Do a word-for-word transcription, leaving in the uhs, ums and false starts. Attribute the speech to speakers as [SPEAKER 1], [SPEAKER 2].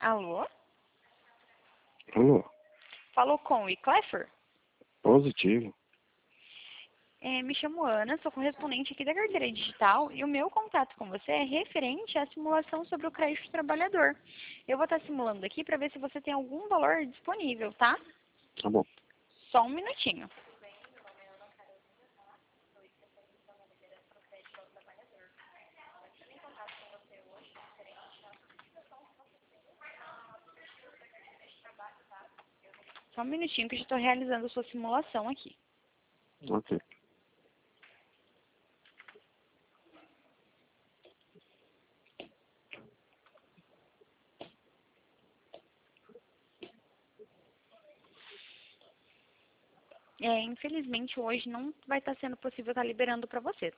[SPEAKER 1] Alô?
[SPEAKER 2] Alô?
[SPEAKER 1] Falou com o Cleffer?
[SPEAKER 2] Positivo.
[SPEAKER 1] É, me chamo Ana, sou correspondente aqui da carteira digital e o meu contato com você é referente à simulação sobre o crédito trabalhador. Eu vou estar simulando aqui para ver se você tem algum valor disponível, tá?
[SPEAKER 2] Tá bom.
[SPEAKER 1] Só um minutinho. Só um minutinho que eu já estou realizando a sua simulação aqui.
[SPEAKER 2] Ok.
[SPEAKER 1] É, infelizmente hoje não vai estar sendo possível estar liberando para você,